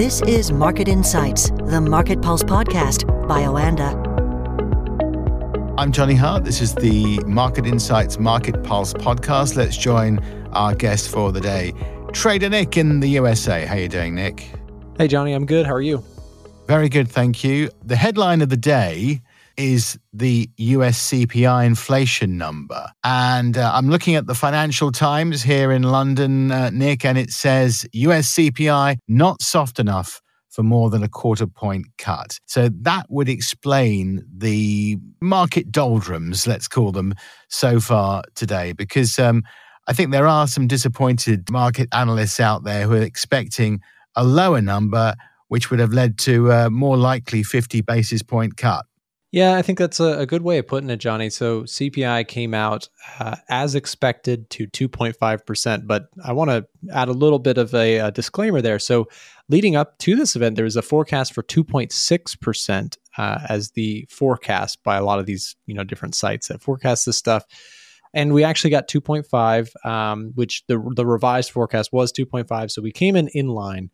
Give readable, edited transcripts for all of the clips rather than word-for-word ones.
This is Market Insights, the Market Pulse podcast by Oanda. I'm Johnny Hart. This is the Market Insights Market Pulse podcast. Let's join our guest for the day, Trader Nick in the USA. How are you doing, Nick? Hey, Johnny. I'm good. How are you? Very good, thank you. The headline of the day is the US CPI inflation number. And I'm looking at the Financial Times here in London, Nick, and it says US CPI not soft enough for more than a quarter point cut. So that would explain the market doldrums, let's call them, so far today, because I think there are some disappointed market analysts out there who are expecting a lower number, which would have led to a more likely 50 basis point cut. Yeah, I think that's a good way of putting it, Johnny. So CPI came out as expected to 2.5%, but I want to add a little bit of a disclaimer there. So leading up to this event, there was a forecast for 2.6% as the forecast by a lot of these different sites that forecast this stuff. And we actually got 2.5, which the revised forecast was 2.5. So we came in line.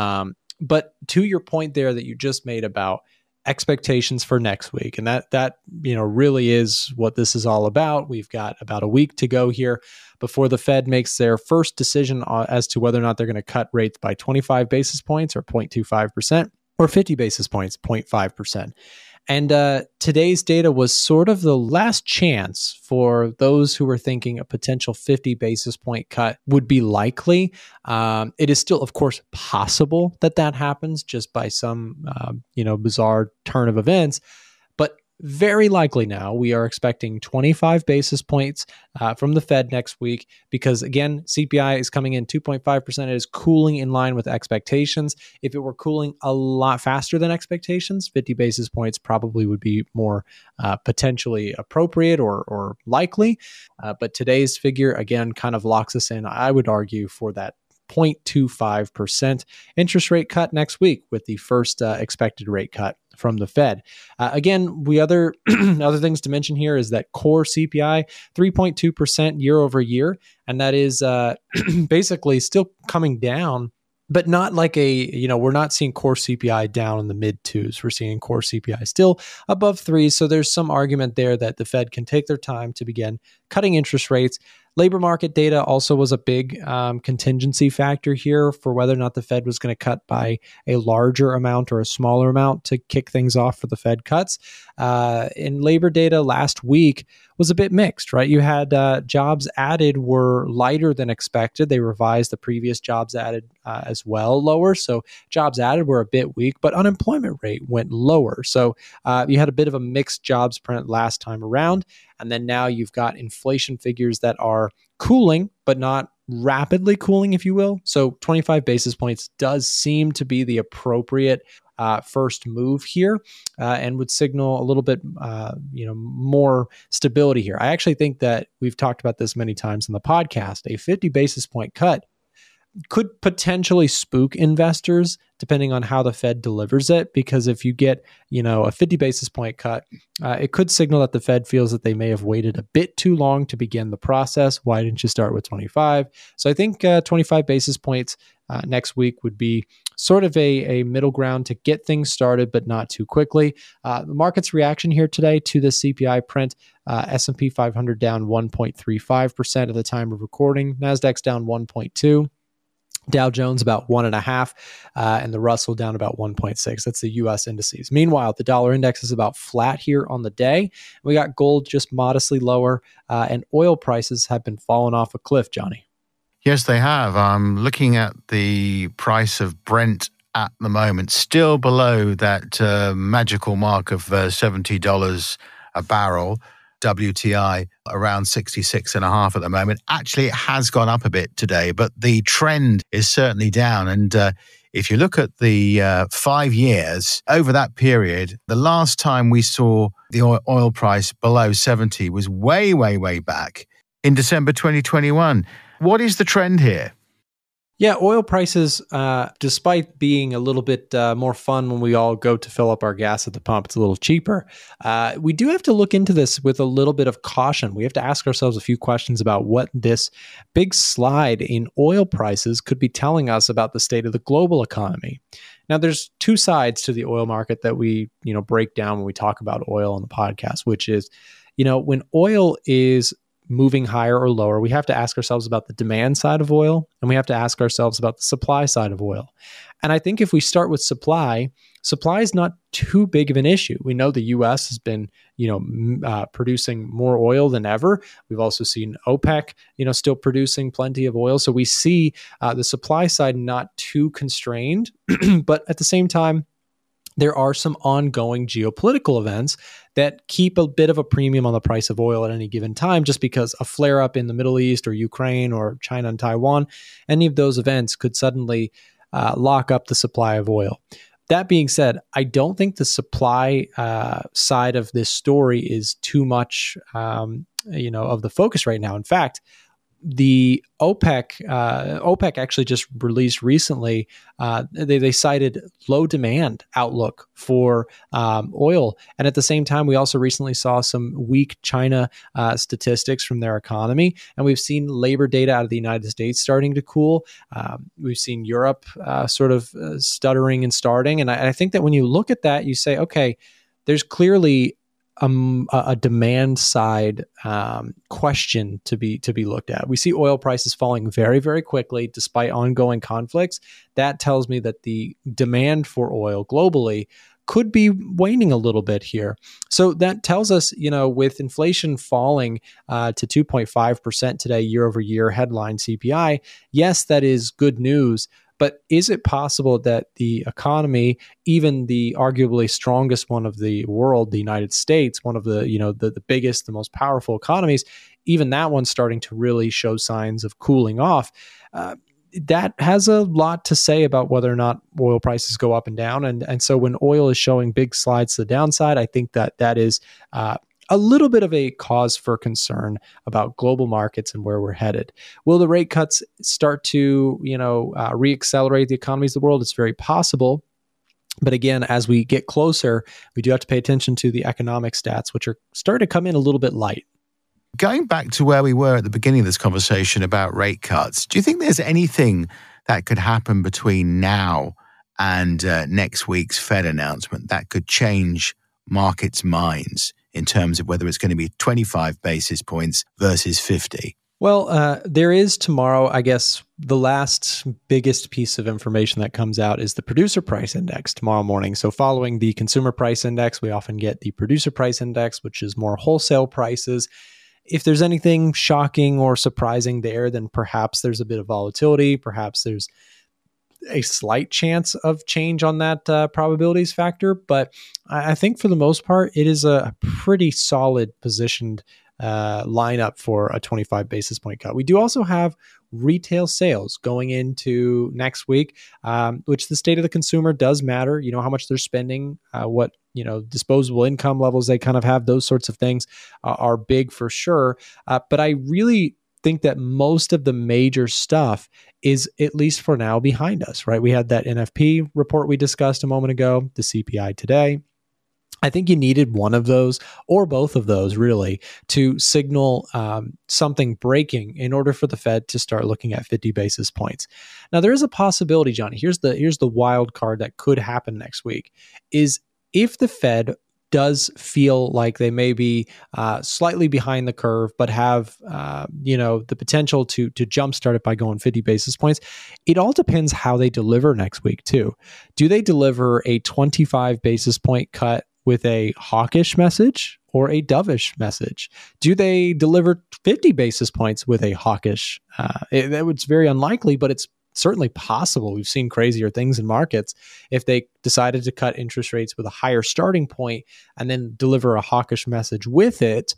But to your point there that you just made about expectations for next week, and that really is what this is all about. We've got about a week to go here before the Fed makes their first decision as to whether or not they're going to cut rates by 25 basis points or 0.25% or 50 basis points, 0.5%. And today's data was sort of the last chance for those who were thinking a potential 50 basis point cut would be likely. It is still, of course, possible that happens just by some, bizarre turn of events. But very likely now we are expecting 25 basis points from the Fed next week because, again, CPI is coming in 2.5%. It is cooling in line with expectations. If it were cooling a lot faster than expectations, 50 basis points probably would be more potentially appropriate or likely. But today's figure, again, kind of locks us in, I would argue, for that 0.25% interest rate cut next week with the first expected rate cut from the Fed. Again, other things to mention here is that core CPI, 3.2% year over year. And that is basically still coming down, but not like we're not seeing core CPI down in the mid twos. We're seeing core CPI still above 3. So there's some argument there that the Fed can take their time to begin cutting interest rates. Labor market data also was a big contingency factor here for whether or not the Fed was going to cut by a larger amount or a smaller amount to kick things off for the Fed cuts. In labor data last week was a bit mixed, right? You had jobs added were lighter than expected. They revised the previous jobs added as well lower. So jobs added were a bit weak, but unemployment rate went lower. So you had a bit of a mixed jobs print last time around. And then now you've got inflation figures that are cooling, but not rapidly cooling, if you will. So 25 basis points does seem to be the appropriate first move here and would signal a little bit, more stability here. I actually think that we've talked about this many times in the podcast. A 50 basis point cut could potentially spook investors depending on how the Fed delivers it. Because if you get, a 50 basis point cut, it could signal that the Fed feels that they may have waited a bit too long to begin the process. Why didn't you start with 25? So I think 25 basis points next week would be sort of a middle ground to get things started, but not too quickly. The market's reaction here today to the CPI print, S&P 500 down 1.35% at the time of recording. NASDAQ's down 1.2%. Dow Jones about 1.5%, and the Russell down about 1.6%. That's the U.S. indices. Meanwhile, the dollar index is about flat here on the day. We got gold just modestly lower, and oil prices have been falling off a cliff, Johnny. Yes, they have. I'm looking at the price of Brent at the moment, still below that magical mark of $70 a barrel. WTI around 66.5 at the moment. Actually, it has gone up a bit today, but the trend is certainly down. And if you look at the 5 years, over that period, the last time we saw the oil price below 70 was way, way, way back in December 2021. What is the trend here? Yeah, oil prices, despite being a little bit more fun when we all go to fill up our gas at the pump, it's a little cheaper. We do have to look into this with a little bit of caution. We have to ask ourselves a few questions about what this big slide in oil prices could be telling us about the state of the global economy. Now, there's two sides to the oil market that we, break down when we talk about oil on the podcast, which is, when oil is moving higher or lower, we have to ask ourselves about the demand side of oil, and we have to ask ourselves about the supply side of oil. And I think if we start with supply is not too big of an issue. We know the U.S. has been, producing more oil than ever. We've also seen OPEC, still producing plenty of oil. So we see the supply side not too constrained, but at the same time, there are some ongoing geopolitical events that keep a bit of a premium on the price of oil at any given time, just because a flare up in the Middle East or Ukraine or China and Taiwan, any of those events could suddenly lock up the supply of oil. That being said, I don't think the supply side of this story is too much, of the focus right now. In fact, the OPEC actually just released recently, they cited low demand outlook for oil. And at the same time, we also recently saw some weak China statistics from their economy. And we've seen labor data out of the United States starting to cool. We've seen Europe sort of stuttering and starting. And I think that when you look at that, you say, okay, there's clearly a demand side question to be looked at. We see oil prices falling very, very quickly despite ongoing conflicts. That tells me that the demand for oil globally could be waning a little bit here. So that tells us, with inflation falling to 2.5% today, year over year, headline CPI, yes, that is good news. But is it possible that the economy, even the arguably strongest one of the world, the United States, one of the, the biggest, the most powerful economies, even that one's starting to really show signs of cooling off? That has a lot to say about whether or not oil prices go up and down. And so when oil is showing big slides to the downside, I think that is a little bit of a cause for concern about global markets and where we're headed. Will the rate cuts start to, reaccelerate the economies of the world? It's very possible. But again, as we get closer, we do have to pay attention to the economic stats, which are starting to come in a little bit light. Going back to where we were at the beginning of this conversation about rate cuts, do you think there's anything that could happen between now and next week's Fed announcement that could change markets' minds in terms of whether it's going to be 25 basis points versus 50? Well, there is tomorrow, I guess, the last biggest piece of information that comes out is the producer price index tomorrow morning. So following the consumer price index, we often get the producer price index, which is more wholesale prices. If there's anything shocking or surprising there, then perhaps there's a bit of volatility. Perhaps there's a slight chance of change on that probabilities factor. But I think for the most part, it is a pretty solid positioned lineup for a 25 basis point cut. We do also have retail sales going into next week, which the state of the consumer does matter. How much they're spending, what disposable income levels they kind of have, those sorts of things are big for sure. But I really think that most of the major stuff is, at least for now, behind us, right? We had that NFP report we discussed a moment ago, the CPI today. I think you needed one of those or both of those really to signal something breaking in order for the Fed to start looking at 50 basis points. Now, there is a possibility, Johnny. Here's the wild card that could happen next week is if the Fed does feel like they may be slightly behind the curve, but have the potential to jumpstart it by going 50 basis points. It all depends how they deliver next week too. Do they deliver a 25 basis point cut with a hawkish message or a dovish message? Do they deliver 50 basis points with a hawkish? It's very unlikely, but it's certainly possible. We've seen crazier things in markets. If they decided to cut interest rates with a higher starting point and then deliver a hawkish message with it,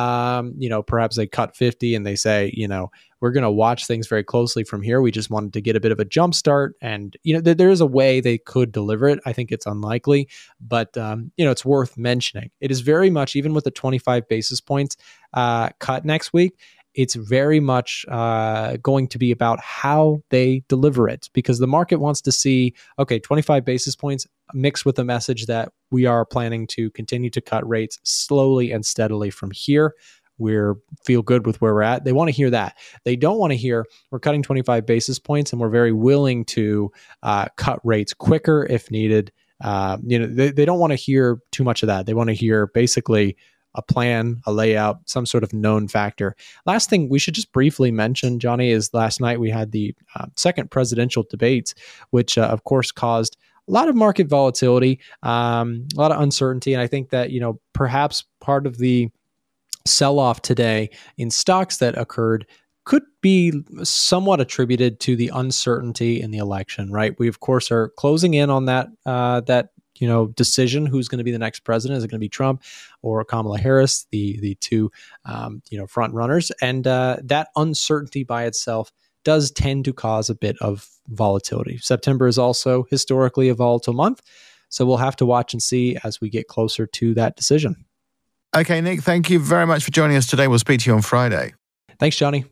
perhaps they cut 50 and they say, we're going to watch things very closely from here. We just wanted to get a bit of a jump start. And, there is a way they could deliver it. I think it's unlikely, but, it's worth mentioning. It is very much, even with the 25 basis points cut next week, it's very much going to be about how they deliver it, because the market wants to see, okay, 25 basis points mixed with the message that we are planning to continue to cut rates slowly and steadily from here. we're feel good with where we're at. They want to hear that. They don't want to hear we're cutting 25 basis points and we're very willing to cut rates quicker if needed. They don't want to hear too much of that. They want to hear basically a plan, a layout, some sort of known factor. Last thing we should just briefly mention, Johnny, is last night we had the second presidential debates, which of course caused a lot of market volatility, a lot of uncertainty. And I think that, perhaps part of the sell-off today in stocks that occurred could be somewhat attributed to the uncertainty in the election, right? We, of course, are closing in on that decision. Who's going to be the next president? Is it going to be Trump or Kamala Harris, the two, front runners? And that uncertainty by itself does tend to cause a bit of volatility. September is also historically a volatile month, so we'll have to watch and see as we get closer to that decision. Okay, Nick, thank you very much for joining us today. We'll speak to you on Friday. Thanks, Johnny.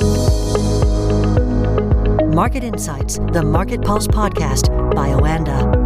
Market Insights, the Market Pulse podcast by Oanda.